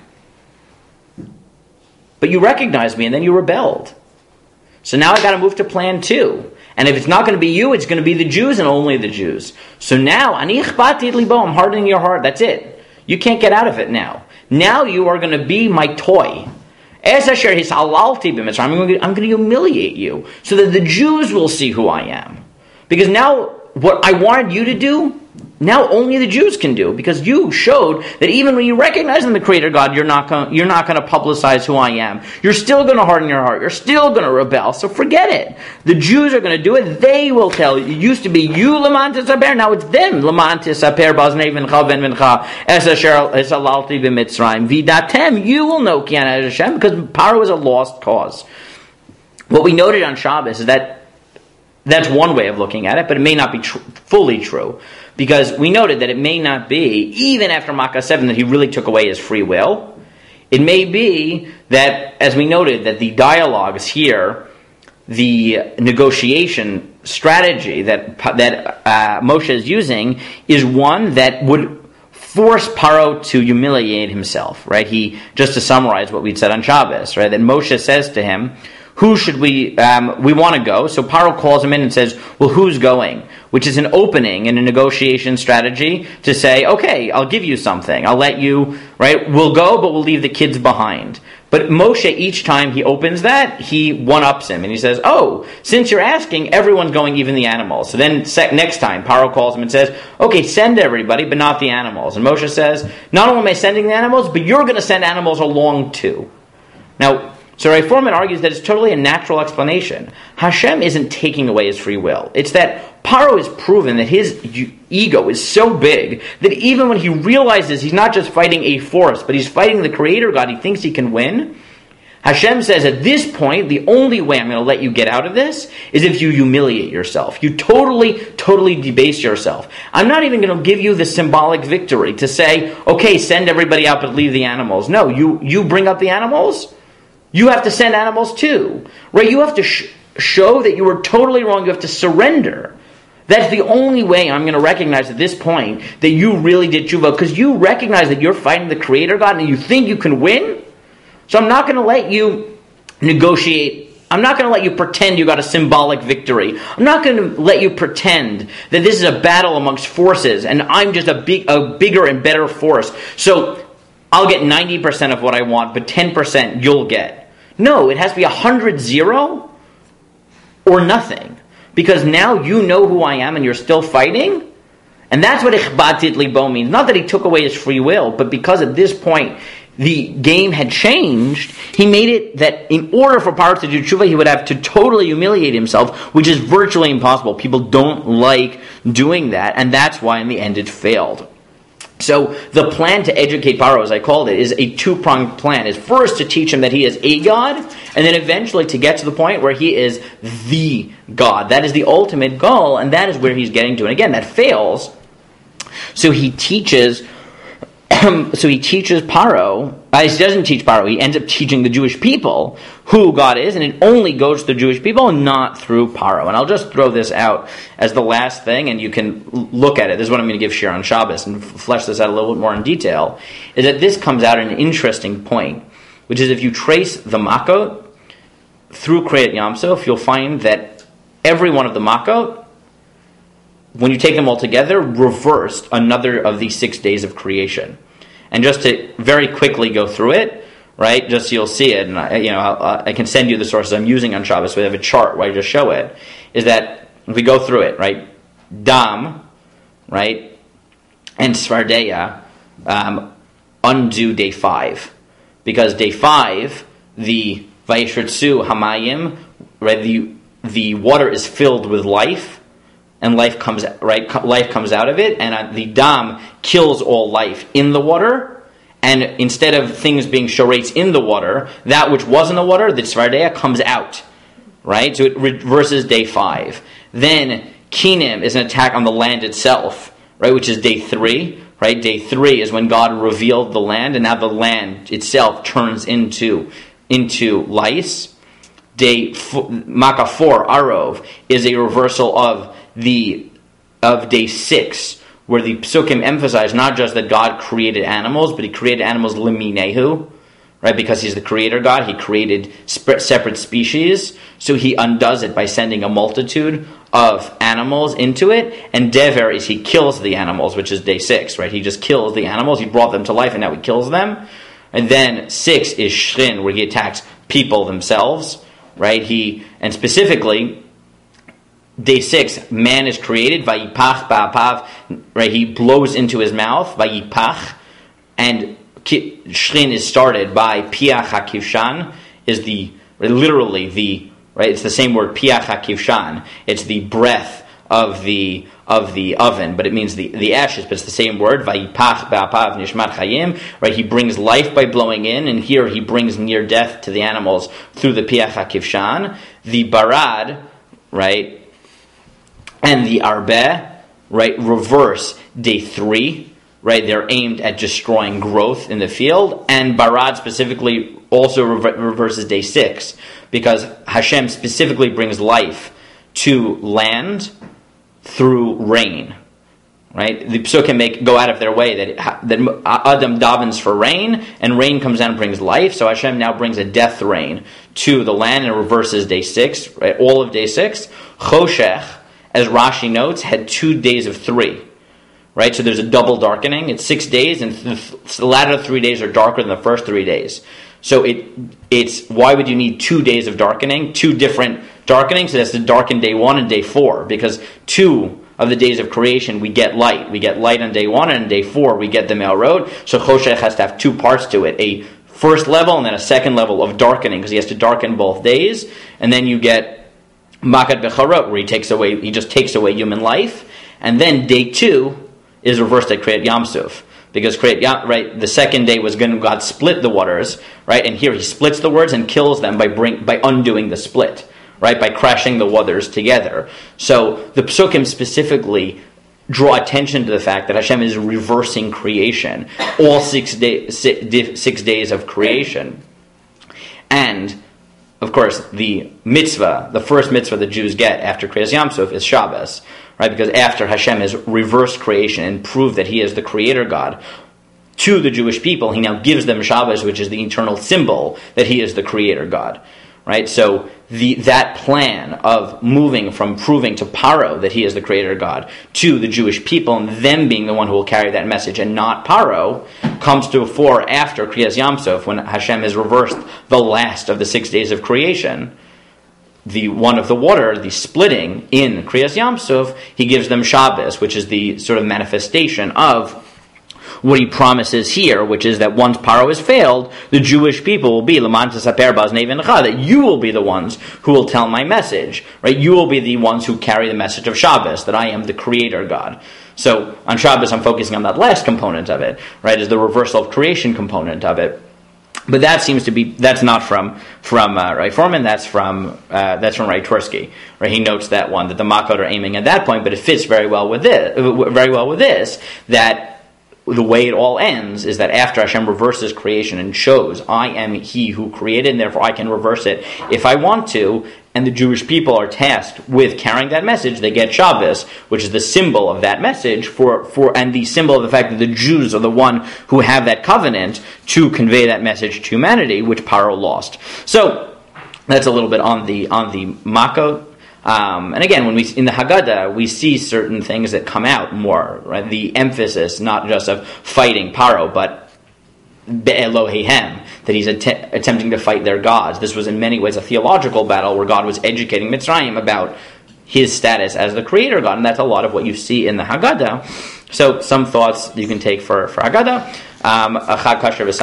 But you recognized me and then you rebelled. So now I got to move to plan two. And if it's not going to be you, it's going to be the Jews and only the Jews. So now, ani ichbati libo, I'm hardening your heart. That's it. You can't get out of it now. Now you are going to be my toy. Es asher hisalalti b'Mitzrayim, I'm going to humiliate you so that the Jews will see who I am. Because now, what I wanted you to do, now only the Jews can do, because you showed that even when you recognize in the Creator God, you're not going you're not going to publicize who I am. You're still going to harden your heart. You're still going to rebel. So forget it. The Jews are going to do it. They will tell. It used to be you Laman Tisaper. Now it's them Laman Tisaper Baznei Vincha Ben Vincha Es Asher Es Alalti B'Mitzrayim Vidatem. You will know Ki Ana Hashem, because Paro is a lost cause. What we noted on Shabbos is that that's one way of looking at it, but it may not be tr- fully true. Because we noted that it may not be, even after Makkah seven, that he really took away his free will. It may be that, as we noted, that the dialogues here, the negotiation strategy that that uh, Moshe is using, is one that would force Paro to humiliate himself, right? He, just to summarize what we'd said on Shabbos, right? That Moshe says to him, who should we, um, we want to go. So Paro calls him in and says, well, who's going? Which is an opening in a negotiation strategy to say, okay, I'll give you something. I'll let you, right? We'll go, but we'll leave the kids behind. But Moshe, each time he opens that, he one-ups him. And he says, oh, since you're asking, everyone's going, even the animals. So then sec- next time, Paro calls him and says, okay, send everybody, but not the animals. And Moshe says, not only am I sending the animals, but you're going to send animals along too. Now, so Ray Foreman argues that it's totally a natural explanation. Hashem isn't taking away his free will. It's that Paro has proven that his ego is so big that even when he realizes he's not just fighting a force, but he's fighting the Creator God he thinks he can win, Hashem says, at this point, the only way I'm going to let you get out of this is if you humiliate yourself. You totally, totally debase yourself. I'm not even going to give you the symbolic victory to say, okay, send everybody out but leave the animals. No, you, you bring up the animals. You have to send animals too, right? You have to sh- show that you were totally wrong. You have to surrender. That's the only way I'm going to recognize at this point that you really did tshuva, because you recognize that you're fighting the Creator God and you think you can win. So I'm not going to let you negotiate. I'm not going to let you pretend you got a symbolic victory. I'm not going to let you pretend that this is a battle amongst forces and I'm just a big, a bigger and better force. So I'll get ninety percent of what I want, but ten percent you'll get. No, it has to be one hundred zero or nothing. Because now you know who I am and you're still fighting. And that's what ichbatit libo means. Not that he took away his free will, but because at this point the game had changed, he made it that in order for Paro to do tshuva, he would have to totally humiliate himself, which is virtually impossible. People don't like doing that, and that's why in the end it failed. So the plan to educate Paro, as I called it, is a two-pronged plan. Is first to teach him that he is a God, and then eventually to get to the point where he is the God. That is the ultimate goal, and that is where he's getting to. And again, that fails. So he teaches so he teaches Paro, uh, he doesn't teach Paro, he ends up teaching the Jewish people who God is, and it only goes to the Jewish people and not through Paro. And I'll just throw this out as the last thing, and you can look at it. This is what I'm going to give Shir on Shabbos and flesh this out a little bit more in detail, is that this comes out at an interesting point, which is if you trace the Makot through Kriyat Yamsuf, you'll find that every one of the Makot, when you take them all together, reversed another of these six days of creation. And just to very quickly go through it, right, just so you'll see it, and I, you know, I, I can send you the sources I'm using on Shabbos, so we have a chart where I just show it, is that if we go through it, right, Dam, right, and Svardeya um, undo day five. Because day five, the Vayishritzu Hamayim, right, the, the water is filled with life, and life comes right. Life comes out of it, and uh, the dam kills all life in the water. And instead of things being shoretz in the water, that which was in the water, the tzvardeya, comes out. Right, so it reverses day five. Then kinim is an attack on the land itself, right, which is day three. Right, day three is when God revealed the land, and now the land itself turns into into lice. Day f- Makkah four, Arov, is a reversal of the of day six, where the Psukim emphasize not just that God created animals, but he created animals liminehu, right? Because he's the creator God, he created sp- separate species, so he undoes it by sending a multitude of animals into it. And Dever is he kills the animals, which is day six, right? He just kills the animals, he brought them to life, and now he kills them. And then six is Shrin, where he attacks people themselves, right? He and specifically day six, man is created, vayipach ba'apav, right? He blows into his mouth, vayipach, and Shrin is started by piach hakivshan, is the, literally the, right? It's the same word, piach hakivshan. It's the breath of the of the oven, but it means the, the ashes, but it's the same word, vayipach ba'apav nishmat chayim, right? He brings life by blowing in, and here he brings near death to the animals through the piach hakivshan. The barad, right, and the arbeh, right, reverse day three, right? They're aimed at destroying growth in the field, and barad specifically also rever- reverses day six, because Hashem specifically brings life to land through rain, right? The psukim make go out of their way that it, that Adam davens for rain, and rain comes down and brings life. So Hashem now brings a death rain to the land and reverses day six, right? All of day six. Choshech, as Rashi notes, had two days of three, right? So there's a double darkening. It's six days, and the latter three days are darker than the first three days. So it it's why would you need two days of darkening? Two different darkenings. So that's to darken day one and day four, because two of the days of creation we get light. We get light on day one, and on day four we get the Mel Road. So Choshech has to have two parts to it: a first level and then a second level of darkening, because he has to darken both days. And then you get Makat Becharot, where he takes away, he just takes away human life. And then day two is reversed at Kriyat Yamsuf. Because right, the second day was when God split the waters, right? And here he splits the waters and kills them by bring by undoing the split, right? By crashing the waters together. So the psukim specifically draw attention to the fact that Hashem is reversing creation, all six days, six days of creation, and of course the mitzvah, the first mitzvah the Jews get after Kriyas Yamsuf is Shabbos. Right, because after Hashem has reversed creation and proved that He is the Creator God to the Jewish people, He now gives them Shabbos, which is the eternal symbol that He is the Creator God. Right, so the that plan of moving from proving to Paro that He is the Creator God to the Jewish people and them being the one who will carry that message and not Paro comes to a fore after Kriyas Yamsuf, when Hashem has reversed the last of the six days of creation. The one of the water, the splitting in Kriyas Yamsuf, He gives them Shabbos, which is the sort of manifestation of what He promises here, which is that once Paro has failed, the Jewish people will be L'man tesaper b'aznei v'necha, that you will be the ones who will tell my message, right? You will be the ones who carry the message of Shabbos, that I am the Creator God. So on Shabbos, I'm focusing on that last component of it, right? Is the reversal of creation component of it. But that seems to be, that's not from from uh, Ray Foreman, that's from uh, that's from Ray Twersky. Right? He notes that one, that the Makot are aiming at that point, but it fits very well with this, very well with this, that the way it all ends is that after Hashem reverses creation and shows, I am He who created, and therefore I can reverse it if I want to, and the Jewish people are tasked with carrying that message, they get Shabbos, which is the symbol of that message, for, for and the symbol of the fact that the Jews are the one who have that covenant to convey that message to humanity, which Paro lost. So that's a little bit on the on the Makot. Um, and again, when we in the Haggadah, we see certain things that come out more, right? The emphasis, not just of fighting Paro, but Be'elohehem, that he's att- attempting to fight their gods. This was in many ways a theological battle where God was educating Mitzrayim about His status as the Creator God, and that's a lot of what you see in the Haggadah. So some thoughts you can take for, for Haggadah. Um,